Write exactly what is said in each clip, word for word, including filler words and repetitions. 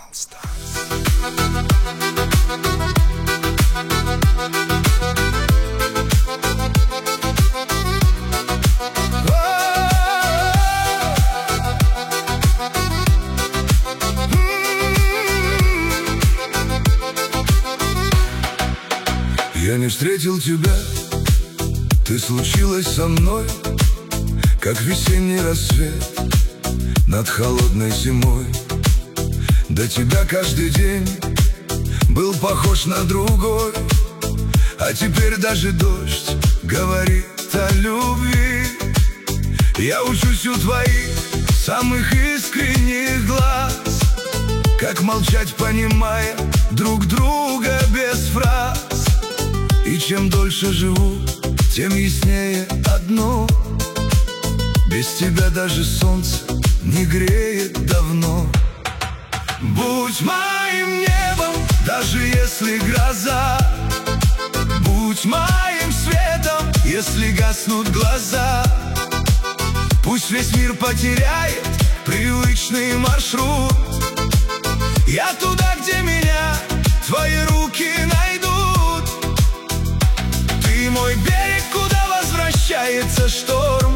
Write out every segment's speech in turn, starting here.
Я не встретил тебя, ты случилась со мной, как весенний рассвет над холодной зимой. До тебя каждый день был похож на другой, а теперь даже дождь говорит о любви. Я учусь у твоих самых искренних глаз, как молчать, понимая друг друга без фраз. И чем дольше живу, тем яснее одно: без тебя даже солнце не греет давно. Будь моим небом, даже если гроза, будь моим светом, если гаснут глаза. Пусть весь мир потеряет привычный маршрут, я туда, где меня твои руки найдут. Ты мой берег, куда возвращается шторм,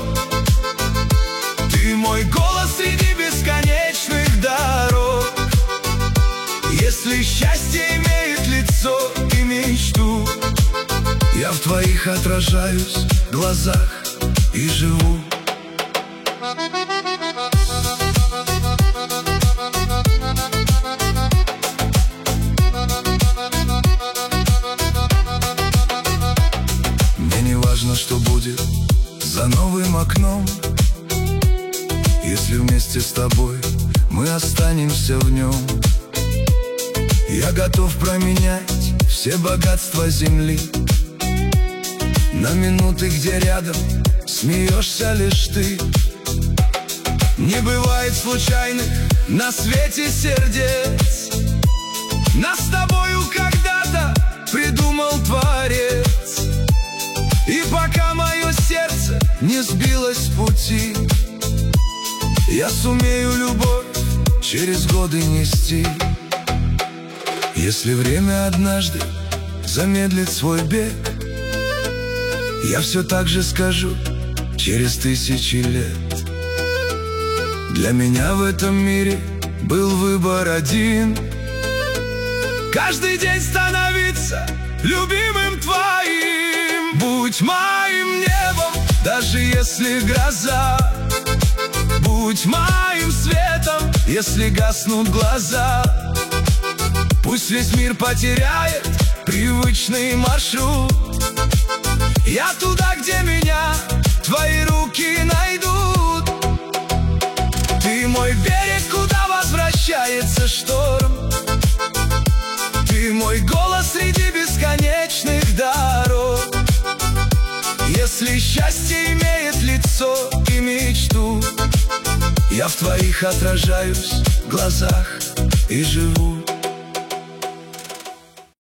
ты мой голос среди бесконечных дорог. Если счастье имеет лицо и мечту, я в твоих отражаюсь глазах и живу. Мне не важно, что будет за новым окном, если вместе с тобой мы останемся в нем. Я готов променять все богатства земли на минуты, где рядом смеешься лишь ты. Не бывает случайных на свете сердец, нас с тобою когда-то придумал Творец. И пока мое сердце не сбилось с пути, я сумею любовь через годы нести. Если время однажды замедлит свой бег, я все так же скажу через тысячи лет: для меня в этом мире был выбор один: каждый день становиться любимым твоим. Будь моим небом, даже если гроза, будь моим светом, если гаснут глаза. Пусть весь мир потеряет привычный маршрут, я туда, где меня твои руки найдут. Ты мой берег, куда возвращается шторм, ты мой голос среди бесконечных дорог. Если счастье имеет лицо и мечту, я в твоих отражаюсь глазах и живу.